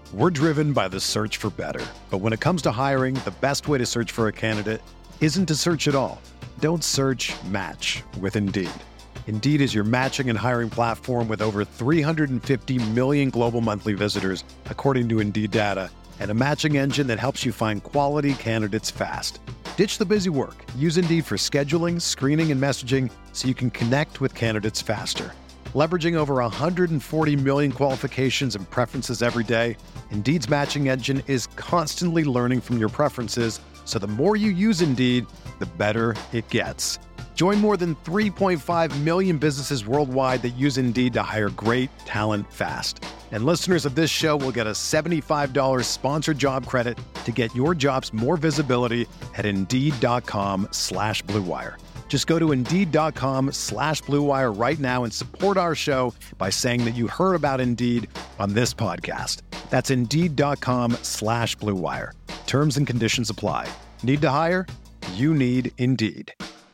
We're driven by the search for better. But when it comes to hiring, the best way to search for a candidate isn't to search at all. Don't search, match with Indeed. Indeed is your matching and hiring platform with over 350 million global monthly visitors, according to Indeed data, and a matching engine that helps you find quality candidates fast. Ditch the busy work. Use Indeed for scheduling, screening, and messaging so you can connect with candidates faster. Leveraging over 140 million qualifications and preferences every day, Indeed's matching engine is constantly learning from your preferences, so the more you use Indeed, the better it gets. Join more than 3.5 million businesses worldwide that use Indeed to hire great talent fast. And listeners of this show will get a $75 sponsored job credit to get your jobs more visibility at Indeed.com/Blue Wire. Just go to Indeed.com/Blue Wire right now and support our show by saying that you heard about Indeed on this podcast. That's Indeed.com/Blue Wire. Terms and conditions apply. Need to hire? You need Indeed.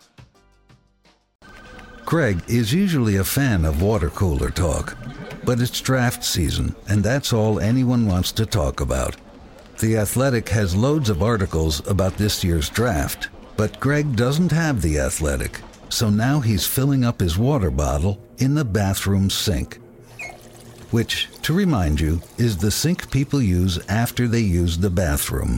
Greg is usually a fan of water cooler talk, but it's draft season, and that's all anyone wants to talk about. The Athletic has loads of articles about this year's draft, but Greg doesn't have The Athletic, so now he's filling up his water bottle in the bathroom sink, which, to remind you, is the sink people use after they use the bathroom.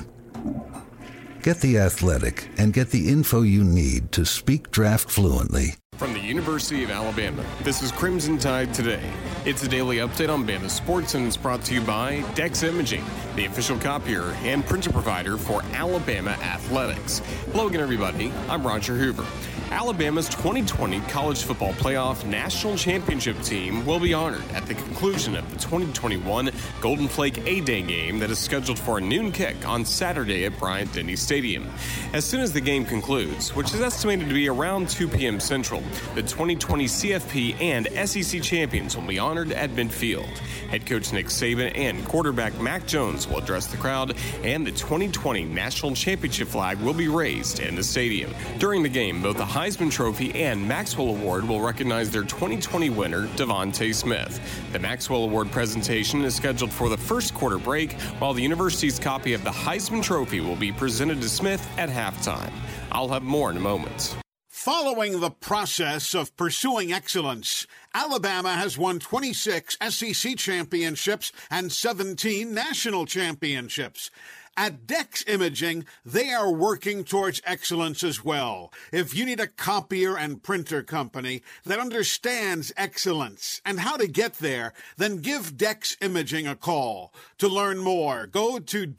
Get The Athletic and get the info you need to speak draft fluently. From the University of Alabama, this is Crimson Tide Today. It's a daily update on Bama sports, and it's brought to you by Dex Imaging, the official copier and printer provider for Alabama Athletics. Hello again, everybody. I'm Roger Hoover. Alabama's 2020 College Football Playoff National Championship team will be honored at the conclusion of the 2021 Golden Flake A-Day game that is scheduled for a noon kick on Saturday at Bryant-Denny Stadium. As soon as the game concludes, which is estimated to be around 2 p.m. Central, the 2020 CFP and SEC champions will be honored at midfield. Head coach Nick Saban and quarterback Mac Jones will address the crowd, and the 2020 National Championship flag will be raised in the stadium. During the game, both the Heisman Trophy and Maxwell Award will recognize their 2020 winner, Devontae Smith. The Maxwell Award presentation is scheduled for the first quarter break, while the university's copy of the Heisman Trophy will be presented to Smith at halftime. I'll have more in a moment. Following the process of pursuing excellence, Alabama has won 26 SEC championships and 17 national championships. At Dex Imaging, they are working towards excellence as well. If you need a copier and printer company that understands excellence and how to get there, then give Dex Imaging a call. To learn more, go to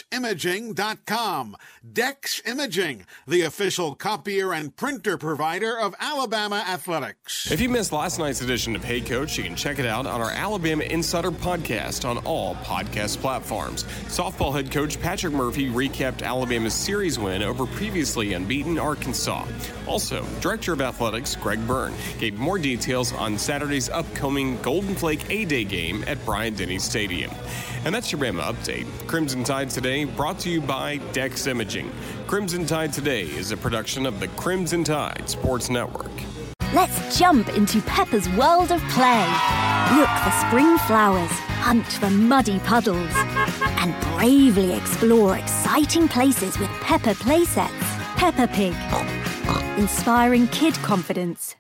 DexImaging.com. Dex Imaging, the official copier and printer provider of Alabama Athletics. If you missed last night's edition of Hey Coach, you can check it out on our Alabama Insider podcast on all podcast platforms. Softball head coach Patrick Murphy recapped Alabama's series win over previously unbeaten Arkansas. Also, Director of Athletics Greg Byrne gave more details on Saturday's upcoming Golden Flake A-Day game at Bryant-Denny Stadium. And that's your Bama update. Crimson Tide Today brought to you by Dex Imaging. Crimson Tide Today is a production of the Crimson Tide Sports Network. Let's jump into Peppa's world of play. Look for spring flowers, hunt for muddy puddles, and bravely explore exciting places with Peppa playsets. Peppa Pig, inspiring kid confidence.